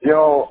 You know,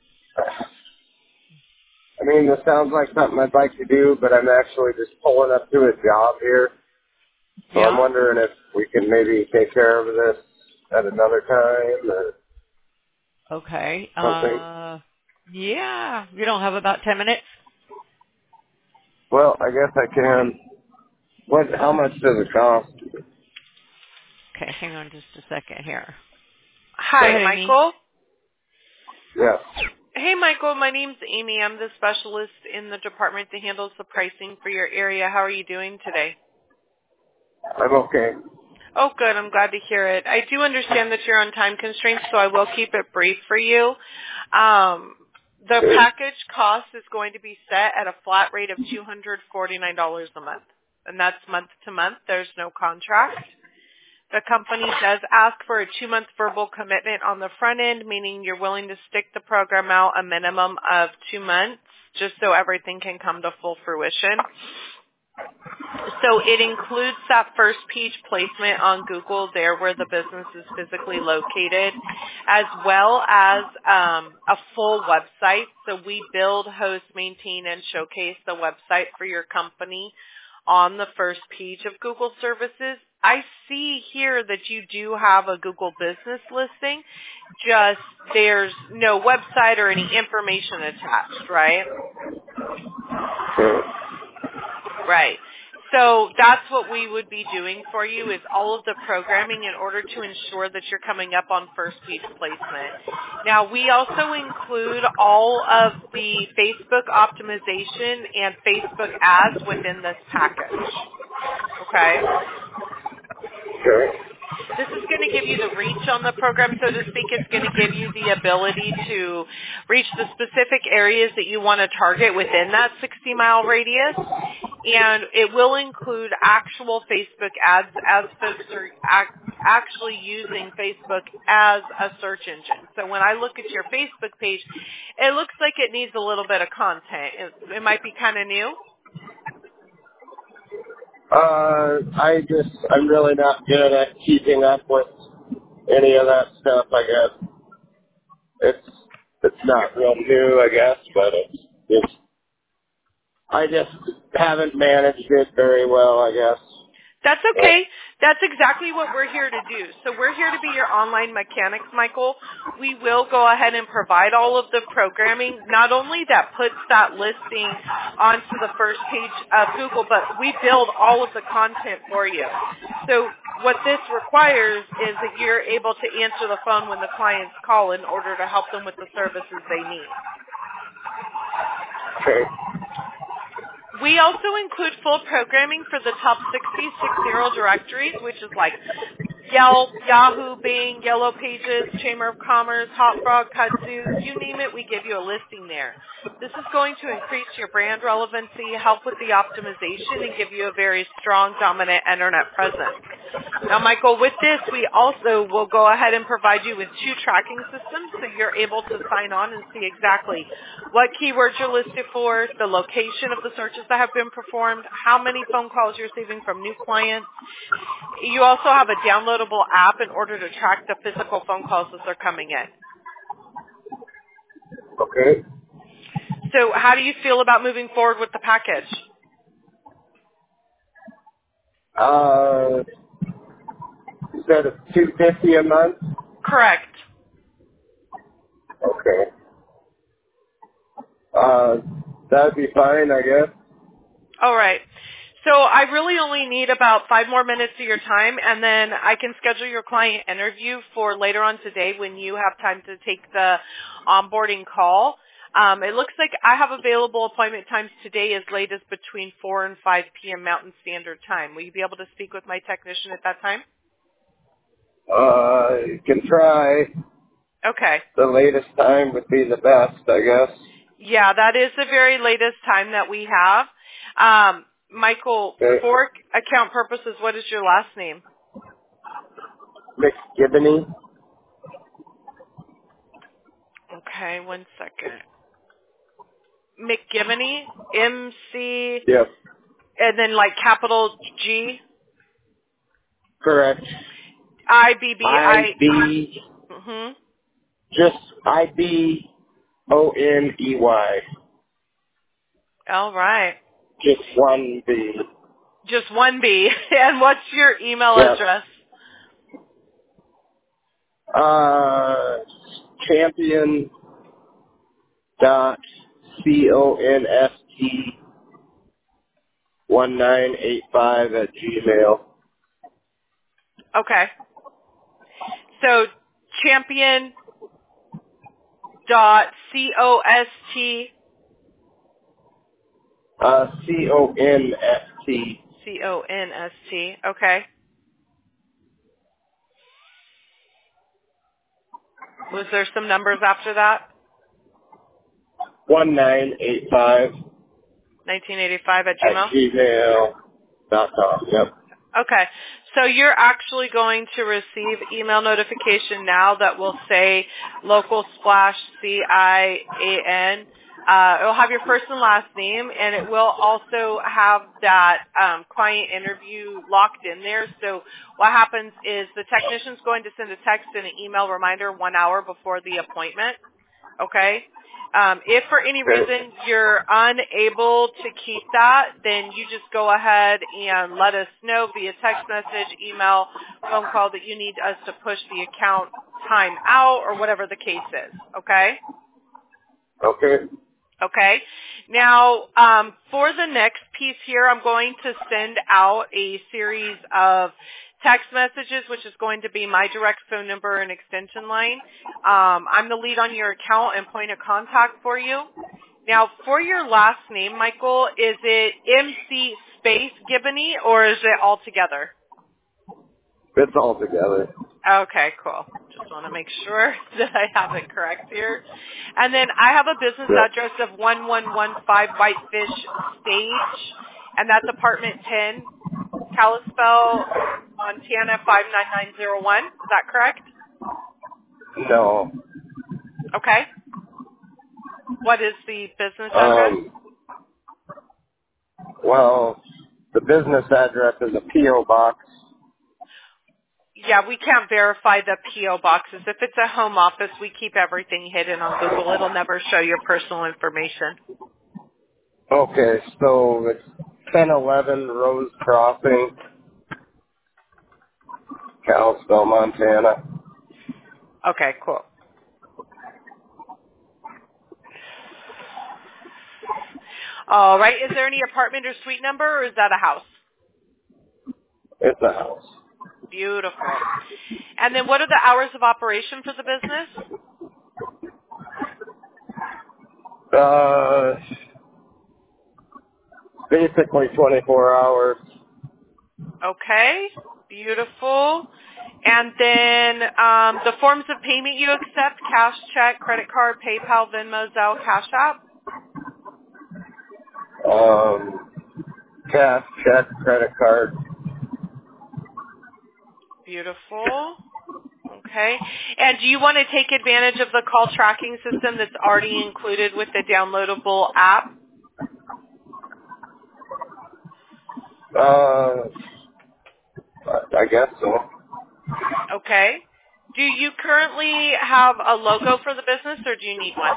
I mean, this sounds like something I'd like to do, but I'm actually just pulling up to a job here. So I'm Yeah. wondering if we can maybe take care of this at another time or Okay. something. Yeah. You don't have about 10 minutes? Well, I guess I can. How much does it cost? Okay, hang on just a second here. Go Hi, ahead, Amy. Michael. Yeah, Hey, Michael. My name's Amy. I'm the specialist in the department that handles the pricing for your area. How are you doing today? I'm okay. Oh, good. I'm glad to hear it. I do understand that you're on time constraints, so I will keep it brief for you. The Good. package cost is going to be set at a flat rate of $249 a month, and that's month to month. There's no contract. The company does ask for a 2-month verbal commitment on the front end, meaning you're willing to stick the program out a minimum of 2 months, just so everything can come to full fruition. So it includes that first page placement on Google, there where the business is physically located, as well as a full website. So we build, host, maintain, and showcase the website for your company on the first page of Google services. I see here that you do have a Google business listing, just there's no website or any information attached, right? Good. Right. So that's what we would be doing for you is all of the programming in order to ensure that you're coming up on first page placement. Now, we also include all of the Facebook optimization and Facebook ads within this package. Okay? Okay. This is going to give you the reach on the program, so to speak. It's going to give you the ability to reach the specific areas that you want to target within that 60-mile radius. And it will include actual Facebook ads as folks are actually using Facebook as a search engine. So when I look at your Facebook page, it looks like it needs a little bit of content. It might be kind of new. I'm really not good at keeping up with any of that stuff, I guess. It's not real new, I guess, but I just haven't managed it very well, I guess. That's But, okay. That's exactly what we're here to do. So we're here to be your online mechanics, Michael. We will go ahead and provide all of the programming, not only that puts that listing onto the first page of Google, but we build all of the content for you. So what this requires is that you're able to answer the phone when the clients call in order to help them with the services they need. okay. We also include full programming for the top 60 directories, which is like Yelp, Yahoo, Bing, Yellow Pages, Chamber of Commerce, Hot Frog, Kudzu, you name it, we give you a listing there. This is going to increase your brand relevancy, help with the optimization, and give you a very strong, dominant internet presence. Now, Michael, with this, we also will go ahead and provide you with 2 tracking systems so you're able to sign on and see exactly what keywords you're listed for, the location of the searches that have been performed, how many phone calls you're receiving from new clients. You also have a downloadable app in order to track the physical phone calls as they're coming in. Okay. So how do you feel about moving forward with the package? Instead of $250 a month? Correct. Okay. That'd be fine, I guess. All right. So I really only need about 5 more minutes of your time, and then I can schedule your client interview for later on today when you have time to take the onboarding call. It looks like I have available appointment times today as late as between 4 and 5 p.m. Mountain Standard Time. Will you be able to speak with my technician at that time? You can try. Okay. The latest time would be the best, I guess. Yeah, that is the very latest time that we have. Michael, Okay. for account purposes, what is your last name? McGivney? Okay, 1 second. McGivney, M-C, Yep. and then like capital G, Correct. I-B-B-I. I-B. Mm-hmm. Just IBONEY. All right. Just one B. Just one B. And what's your email Yep. address? Champion dot CONST 1985 at Gmail. Okay. So champion dot COST CONST CONST. Okay. Was there some numbers after that? 1985 1985 at at Gmail? gmail.com. Yep. Okay. So you're actually going to receive email notification now that will say local splash CIAN. It will have your first and last name, and it will also have that client interview locked in there. So what happens is the technician's going to send a text and an email reminder 1 hour before the appointment. Okay? If for any reason you're unable to keep that, then you just go ahead and let us know via text message, email, phone call that you need us to push the account time out or whatever the case is. Okay? Okay. Okay. Now, for the next piece here, I'm going to send out a series of text messages, which is going to be my direct phone number and extension line. I'm the lead on your account and point of contact for you. Now, for your last name, Michael, is it MC space Gibney or is it all together? It's all together. Okay, cool. Just want to make sure that I have it correct here. And then I have a business address of 1115 Whitefish Stage, and that's apartment 10, Kalispell, Montana 59901. Is that correct? No. Okay. What is the business address? Well, the business address is a P.O. box. Yeah, we can't verify the P.O. boxes. If it's a home office, we keep everything hidden on Google. It'll never show your personal information. Okay, so it's 1011 Rose Crossing, Kalispell, Montana. Okay, cool. All right. Is there any apartment or suite number, or is that a house? It's a house. Beautiful. And then what are the hours of operation for the business? Basically 24 hours. Okay. Beautiful. And then the forms of payment you accept, cash, check, credit card, PayPal, Venmo, Zelle, Cash App? Cash, check, credit card. Beautiful. Okay. And do you want to take advantage of the call tracking system that's already included with the downloadable app? I guess so. Okay. Do you currently have a logo for the business, or do you need one?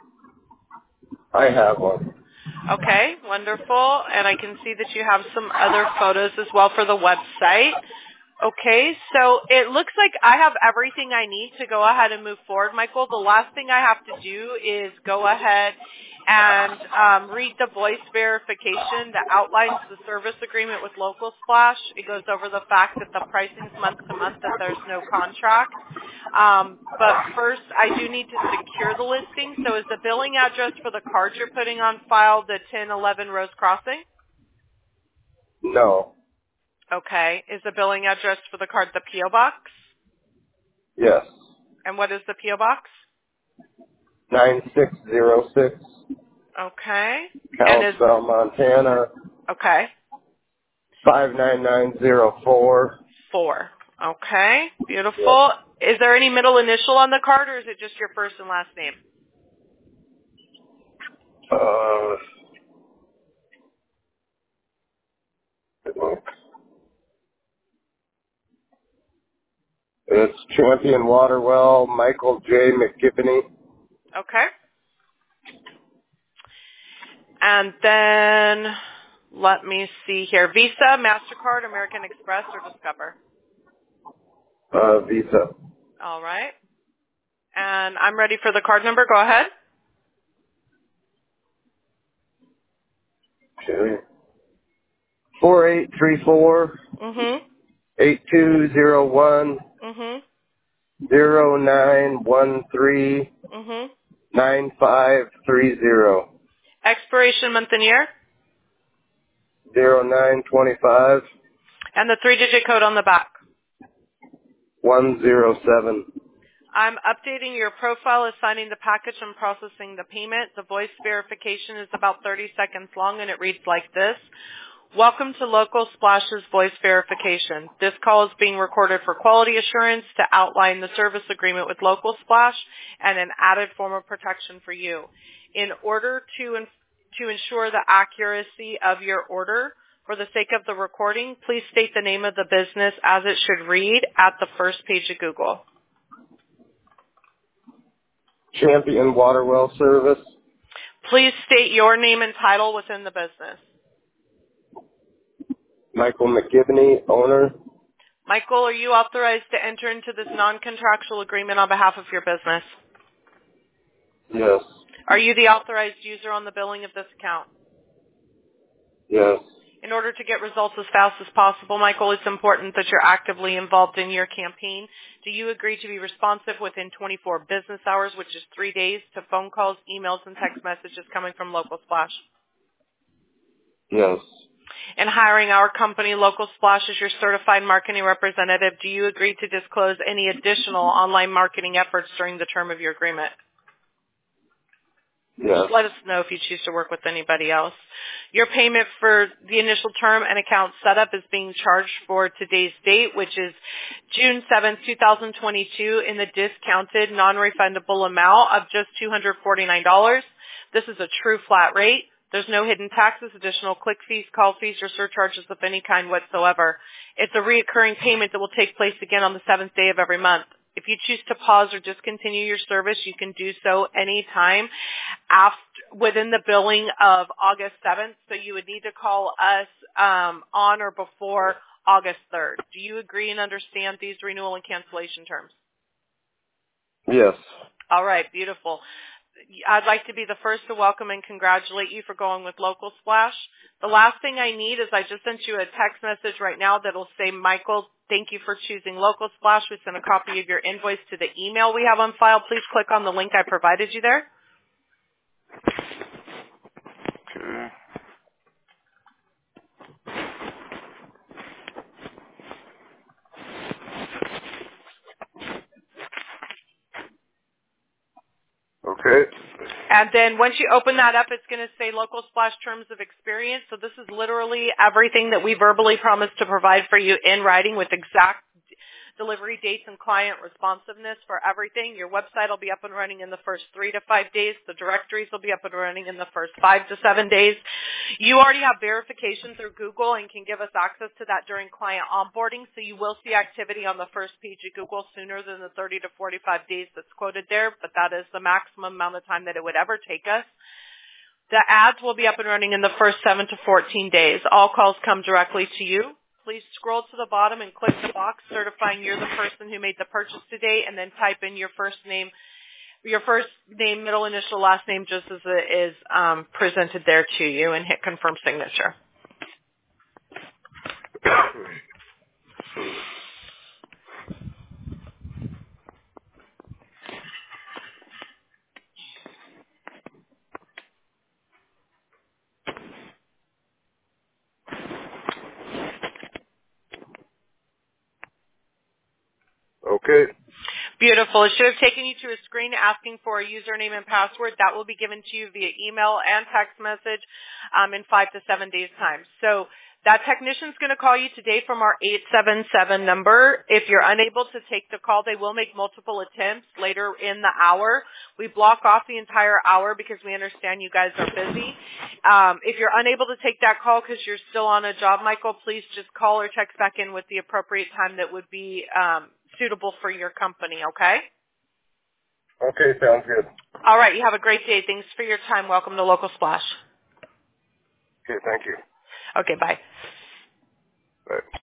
I have one. Okay, wonderful. And I can see that you have some other photos as well for the website. Okay, so it looks like I have everything I need to go ahead and move forward, Michael. The last thing I have to do is go ahead and read the voice verification that outlines the service agreement with Local Splash. It goes over the fact that the pricing's month to month, that there's no contract. But first, I do need to secure the listing. So is the billing address for the card you're putting on file the 1011 Rose Crossing? No. Okay. Is the billing address for the card the P.O. Box? Yes. And what is the P.O. Box? 9606. Okay. Kalispell, Montana. Okay. 59904. 4. Okay. Beautiful. Is there any middle initial on the card, or is it just your first and last name? It's Champion Waterwell, Michael J. McGivney. Okay. And then, let me see here. Visa, MasterCard, American Express, or Discover? Visa. All right. And I'm ready for the card number. Go ahead. Okay. 4834 Mm-hmm. 8201 Mm-hmm. 0913 Mm-hmm. 9530 Expiration month and year. 0925 And the 3-digit code on the back. 107. I'm updating your profile, assigning the package, and processing the payment. The voice verification is about 30 seconds long, and it reads like this. Welcome to Local Splash's voice verification. This call is being recorded for quality assurance to outline the service agreement with Local Splash and an added form of protection for you. In order to ensure the accuracy of your order, for the sake of the recording, please state the name of the business as it should read at the first page of Google. Champion Waterwell Service. Please state your name and title within the business. Michael McGivney, owner. Michael, are you authorized to enter into this non-contractual agreement on behalf of your business? Yes. Are you the authorized user on the billing of this account? Yes. In order to get results as fast as possible, Michael, it's important that you're actively involved in your campaign. Do you agree to be responsive within 24 business hours, which is 3 days, to phone calls, emails, and text messages coming from Local Splash? Yes. In hiring our company, Local Splash, as your certified marketing representative, do you agree to disclose any additional online marketing efforts during the term of your agreement? Yes. Let us know if you choose to work with anybody else. Your payment for the initial term and account setup is being charged for today's date, which is June 7th, 2022, in the discounted non-refundable amount of just $249. This is a true flat rate. There's no hidden taxes, additional click fees, call fees, or surcharges of any kind whatsoever. It's a reoccurring payment that will take place again on the 7th day of every month. If you choose to pause or discontinue your service, you can do so anytime within the billing of August 7th. So you would need to call us on or before August 3rd. Do you agree and understand these renewal and cancellation terms? Yes. All right, beautiful. I'd like to be the first to welcome and congratulate you for going with Local Splash. The last thing I need is I just sent you a text message right now that will say, Michael, thank you for choosing Local Splash. We sent a copy of your invoice to the email we have on file. Please click on the link I provided you there. Okay. Okay. And then once you open that up, it's going to say Local Splash Terms of Experience. So this is literally everything that we verbally promised to provide for you in writing with exact delivery dates and client responsiveness for everything. Your website will be up and running in the first 3 to 5 days. The directories will be up and running in the first 5 to 7 days. You already have verification through Google and can give us access to that during client onboarding, so you will see activity on the first page of Google sooner than the 30 to 45 days that's quoted there, but that is the maximum amount of time that it would ever take us. The ads will be up and running in the first 7 to 14 days. All calls come directly to you. Please scroll to the bottom and click the box certifying you're the person who made the purchase today, and then type in your first name, middle initial, last name, just as it is presented there to you, and hit confirm signature. Okay. Beautiful. It should have taken you to a screen asking for a username and password. That will be given to you via email and text message in 5 to 7 days' time. So that technician's going to call you today from our 877 number. If you're unable to take the call, they will make multiple attempts later in the hour. We block off the entire hour because we understand you guys are busy. If you're unable to take that call because you're still on a job, Michael, please just call or text back in with the appropriate time that would be suitable for your company, okay? Okay, sounds good. All right, you have a great day. Thanks for your time. Welcome to Local Splash. Okay, thank you. Okay, bye. Bye.